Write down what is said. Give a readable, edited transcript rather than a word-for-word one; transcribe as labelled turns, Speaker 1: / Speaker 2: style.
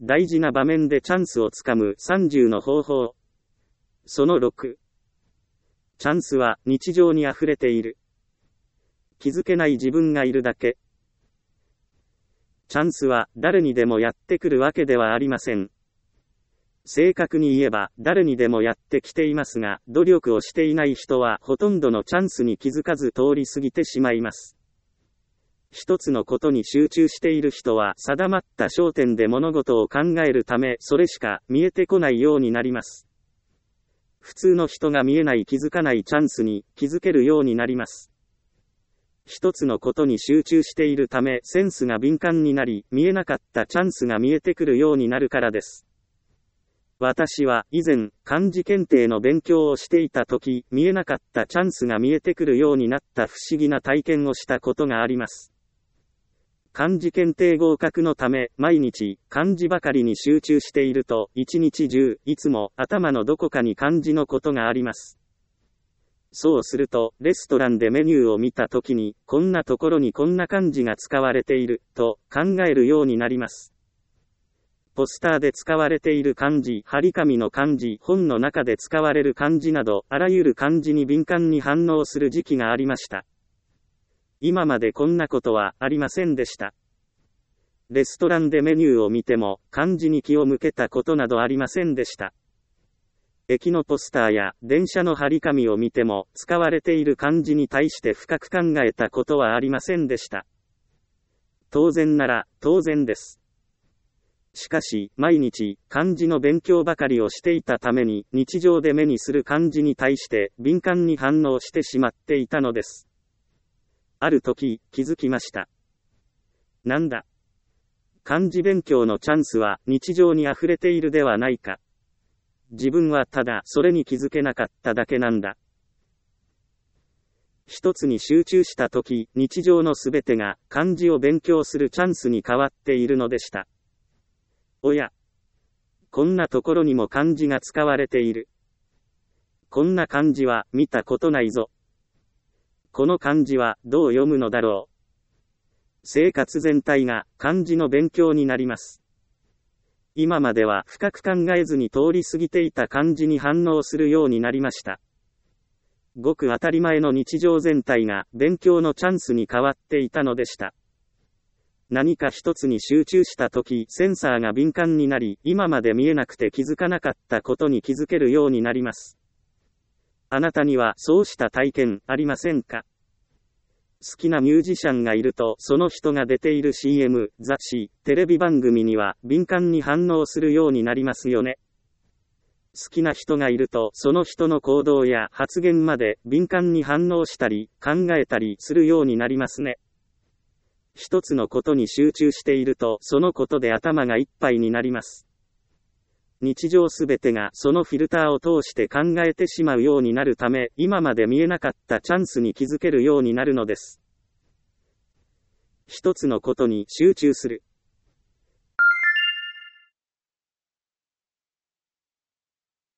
Speaker 1: 大事な場面でチャンスをつかむ30の方法。その6。チャンスは日常に溢れている。気づけない自分がいるだけ。チャンスは誰にでもやってくるわけではありません。正確に言えば誰にでもやってきていますが、努力をしていない人はほとんどのチャンスに気づかず通り過ぎてしまいます。一つのことに集中している人は定まった焦点で物事を考えるため、それしか見えてこないようになります。普通の人が見えない気づかないチャンスに気づけるようになります。一つのことに集中しているため、センスが敏感になり、見えなかったチャンスが見えてくるようになるからです。私は以前、漢字検定の勉強をしていたとき、見えなかったチャンスが見えてくるようになった不思議な体験をしたことがあります。漢字検定合格のため、毎日、漢字ばかりに集中していると、一日中、いつも頭のどこかに漢字のことがあります。そうすると、レストランでメニューを見たときに、こんなところにこんな漢字が使われている、と考えるようになります。ポスターで使われている漢字、張り紙の漢字、本の中で使われる漢字など、あらゆる漢字に敏感に反応する時期がありました。今までこんなことはありませんでした。レストランでメニューを見ても、漢字に気を向けたことなどありませんでした。駅のポスターや電車の張り紙を見ても、使われている漢字に対して深く考えたことはありませんでした。当然なら、当然です。しかし、毎日、漢字の勉強ばかりをしていたために、日常で目にする漢字に対して、敏感に反応してしまっていたのです。ある時、気づきました。なんだ。漢字勉強のチャンスは、日常に溢れているではないか。自分はただ、それに気づけなかっただけなんだ。一つに集中した時、日常のすべてが、漢字を勉強するチャンスに変わっているのでした。おや。こんなところにも漢字が使われている。こんな漢字は見たことないぞ。この漢字はどう読むのだろう。生活全体が漢字の勉強になります。今までは深く考えずに通り過ぎていた漢字に反応するようになりました。ごく当たり前の日常全体が勉強のチャンスに変わっていたのでした。何か一つに集中したとき、センサーが敏感になり、今まで見えなくて気づかなかったことに気づけるようになります。あなたにはそうした体験ありませんか？好きなミュージシャンがいると、その人が出ている CM、雑誌、テレビ番組には敏感に反応するようになりますよね。好きな人がいると、その人の行動や発言まで敏感に反応したり、考えたりするようになりますね。一つのことに集中していると、そのことで頭がいっぱいになります。日常すべてがそのフィルターを通して考えてしまうようになるため、今まで見えなかったチャンスに気づけるようになるのです。一つのことに集中する。